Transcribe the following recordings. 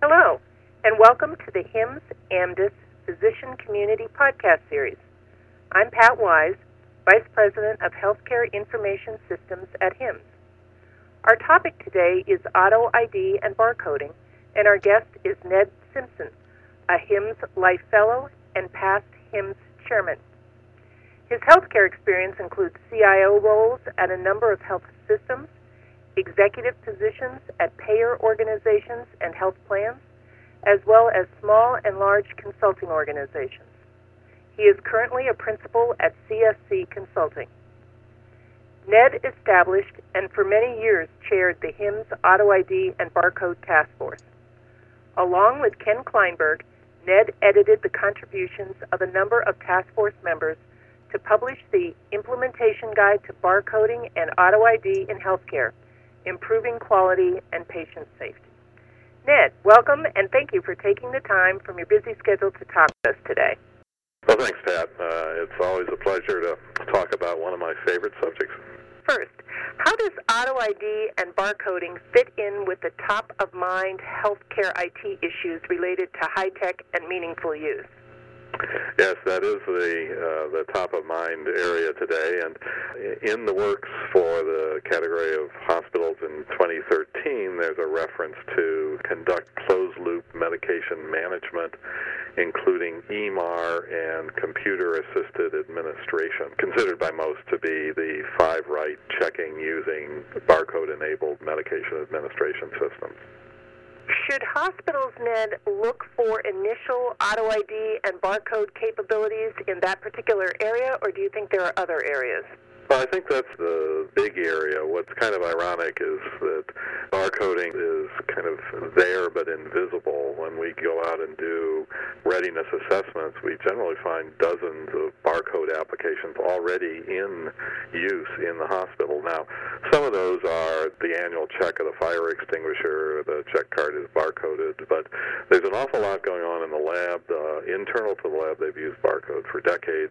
Hello, and welcome to the HIMSS Amdus Physician Community Podcast Series. I'm Pat Wise, Vice President of Healthcare Information Systems at HIMSS. Our topic today is auto ID and barcoding, and our guest is Ned Simpson, a HIMSS Life Fellow and past HIMSS Chairman. His healthcare experience includes CIO roles at a number of health systems, executive positions at payer organizations and health plans, as well as small and large consulting organizations. He is currently a principal at CSC Consulting. Ned established and for many years chaired the HIMSS Auto ID and Barcode Task Force. Along with Ken Kleinberg, Ned edited the contributions of a number of task force members to publish the Implementation Guide to Barcoding and Auto ID in Healthcare, Improving Quality and Patient Safety. Ned, welcome, and thank you for taking the time from your busy schedule to talk to us today. Well, thanks, Pat. It's always a pleasure to talk about one of my favorite subjects. First, how does auto ID and barcoding fit in with the top-of-mind healthcare IT issues related to high-tech and meaningful use? Yes, that is the top-of-mind area today, and in the works for the category of hospitals in 2013, there's a reference to conduct closed-loop medication management, including EMR and computer-assisted administration, considered by most to be the 5-right checking using barcode-enabled medication administration systems. Should hospitals, Ned, look for initial auto ID and barcode capabilities in that particular area, or do you think there are other areas? Well, I think that's the big area. What's kind of ironic is that barcoding is kind of there but invisible. When we go out and do readiness assessments, we generally find dozens of barcode applications already in use in the hospital. Now, some of those are the annual check of the fire extinguisher, the check card is barcoded, but there's an awful lot going on in the lab. Internal to the lab, they've used barcode for decades,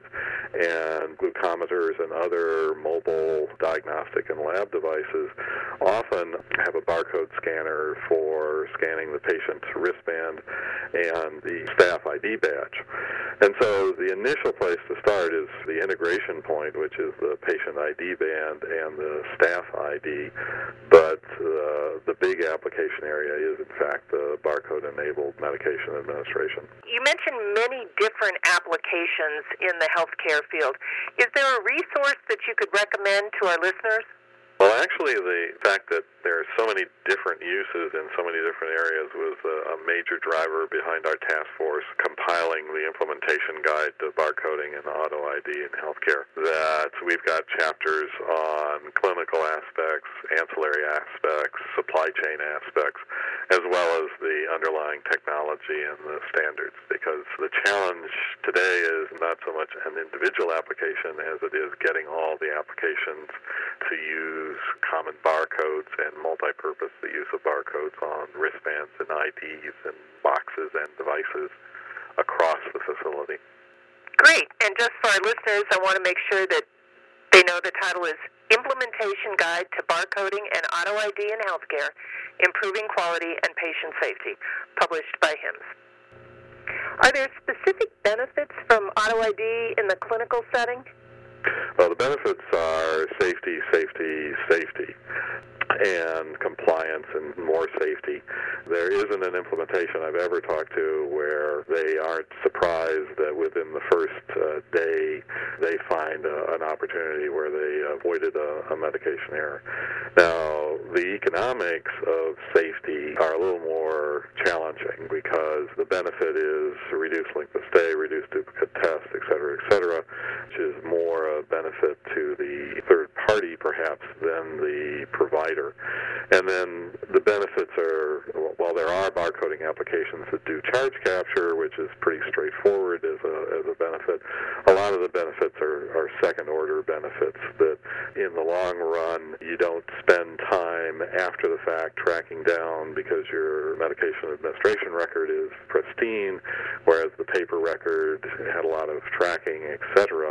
and glucometers and other mobile diagnostic and lab devices often have a barcode scanner for scanning the patient's wristband and the staff ID badge. And so the initial place to start is the integration point, which is the patient ID band and the staff ID, but the big application area is, in fact, the barcode-enabled medication administration. You mentioned many different applications in the healthcare field. Is there a resource that you could recommend to our listeners? Well, actually, the fact that there are so many different uses in so many different areas was a major driver behind our task force compiling the implementation guide to barcoding and auto ID in healthcare. That we've got chapters on clinical aspects, ancillary aspects, supply chain aspects, as well as the underlying technology and the standards, because the challenge today is not so much an individual application as it is getting all the applications to use common barcodes and multi-purpose the use of barcodes on wristbands and IDs and boxes and devices across the facility. Great. And just for our listeners, I want to make sure that they know the title is Implementation Guide to Barcoding and Auto ID in Healthcare, Improving Quality and Patient Safety, published by HIMSS. Are there specific benefits from auto ID in the clinical setting? Well, the benefits are safety, safety, safety, and compliance and more safety. There isn't an implementation I've ever talked to where they aren't surprised that within the first day they find an opportunity where they avoided a medication error. Now, the economics of safety are a little more challenging because the benefit is reduced length of stay, reduced duplicate tests, et cetera, which is more a benefit to the third party perhaps than the provider. And then the benefits are, while there are barcoding applications that do charge capture, which is pretty straightforward as a benefit, a lot of the benefits are second-order benefits that in the long run you don't spend time after the fact tracking down because your medication administration record is pristine, whereas the paper record had a lot of tracking, etc.,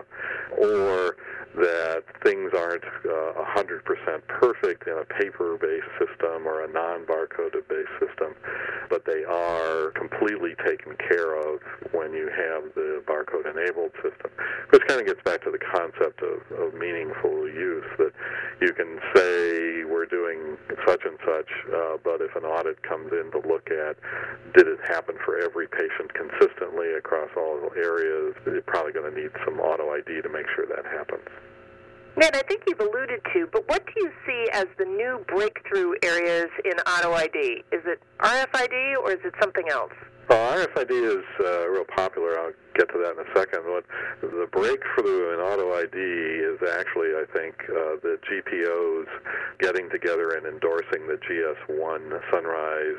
or that things aren't 100% perfect in a paper-based system or a non-barcoded-based system. system, but they are completely taken care of when you have the barcode-enabled system, which kind of gets back to the concept of meaningful use, that you can say we're doing such and such, but if an audit comes in to look at did it happen for every patient consistently across all areas, you're probably going to need some auto ID to make sure that happens. Ned, I think you've alluded to, but what do you see as the new breakthrough areas in auto ID? Is it RFID or is it something else? Well, RFID is real popular. I'll get to that in a second. But the breakthrough in auto ID is actually, I think, the GPOs getting together and endorsing the GS1 Sunrise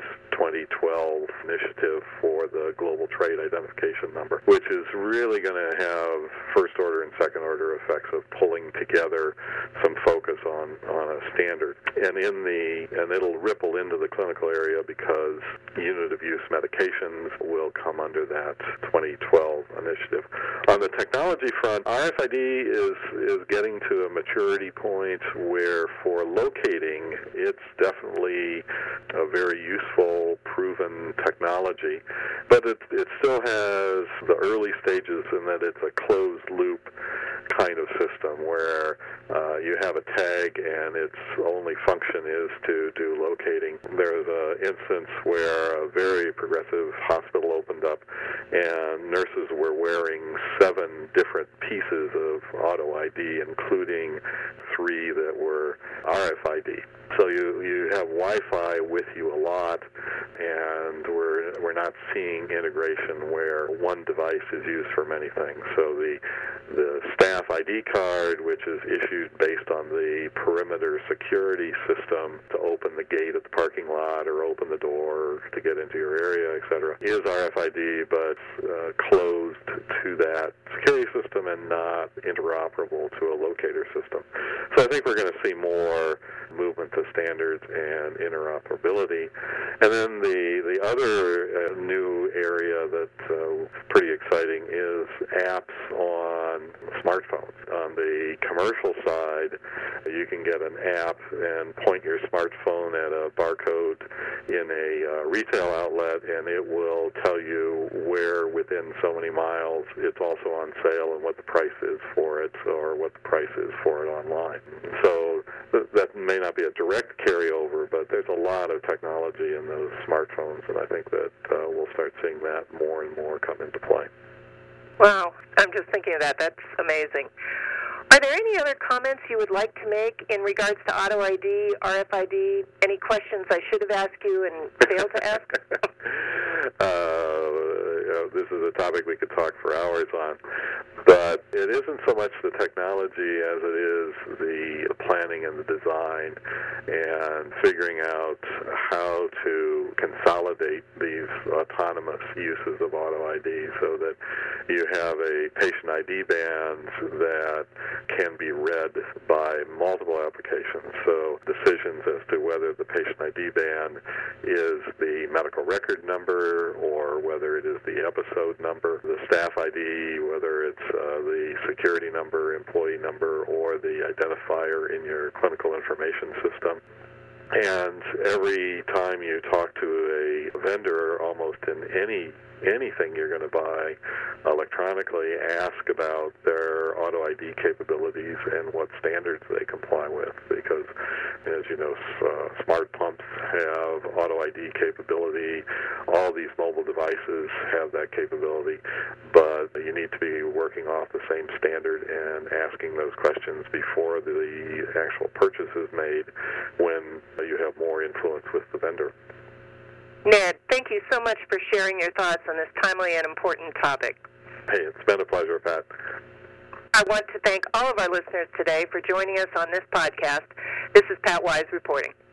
2012 initiative for the Global Trade Identification Number, which is really going to have first-order and second-order effects of pulling together some focus on a standard. And it'll ripple into the clinical area because unit-of-use medications will come under that 2012 initiative. On the technology front, RFID is getting to a maturity point where for locating, it's definitely a very useful, proven technology, but it still has the early stages in that it's a closed-loop kind of system where you have a tag and its only function is to do locating. There was an instance where a very progressive hospital opened up and nurses were wearing 7 different pieces of auto ID, including 3 that were RFID. So you have Wi-Fi with you a lot, and we're not seeing integration where one device is used for many things. So the staff ID card, which is issued based on the perimeter security system to open the gate at the parking lot or open the door to get into your area, etc., is RFID, but closed to that security system and not interoperable to a locator system. So I think we're going to see more movement to standards and interoperability. And then the other new area that's pretty exciting is apps on smartphones. On the commercial side, you can get an app and point your smartphone at a barcode in a retail outlet, and it will tell you where within so many miles it's also on sale and what the price is for it, or what the price is for it online. So that may not be a direct carryover, but there's a lot of technology in those smartphones, and I think that we'll start seeing that more and more come into play. Wow, I'm just thinking of that. That's amazing. Are there any other comments you would like to make in regards to auto ID, RFID? Any questions I should have asked you and failed to ask? This is a topic we could talk for hours on, but it isn't so much the technology as it is the planning and the design and figuring out how to consolidate these autonomous uses of auto ID so that you have a patient ID band that can be read by multiple applications. So decisions as to whether the patient ID band is the medical record number or whether it is the episode number, the staff ID, whether it's the security number, employee number, or the identifier in your clinical information system. And every time you talk to a vendor, almost in anything you're going to buy electronically, ask about their auto ID capabilities and what standards they comply with, because as you know, smart pumps have auto ID capability, all these mobile devices have that capability, but you need to be working off the same standard and asking those questions before the actual purchase is made when you have more influence with the vendor. Ned, thank you so much for sharing your thoughts on this timely and important topic. Hey, it's been a pleasure, Pat. I want to thank all of our listeners today for joining us on this podcast. This is Pat Wise reporting.